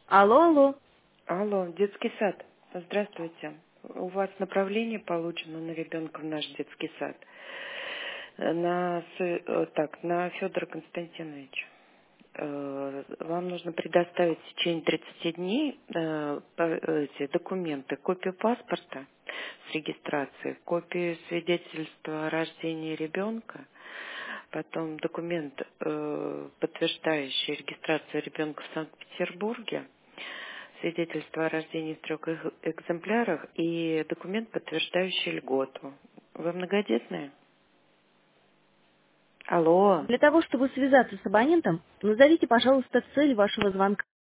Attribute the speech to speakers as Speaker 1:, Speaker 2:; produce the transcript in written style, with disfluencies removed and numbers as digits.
Speaker 1: Алло, алло.
Speaker 2: Алло, детский сад. Здравствуйте. У вас направление получено на ребенка в наш детский сад. На Федора Константиновича. Вам нужно предоставить в течение 30 дней эти документы: копию паспорта с регистрацией, копию свидетельства о рождении ребенка, потом документ, подтверждающий регистрацию ребенка в Санкт-Петербурге, свидетельство о рождении в 3 экземплярах и документ, подтверждающий льготу. Вы многодетные? Алло.
Speaker 1: Для того, чтобы связаться с абонентом, назовите, пожалуйста, цель вашего звонка.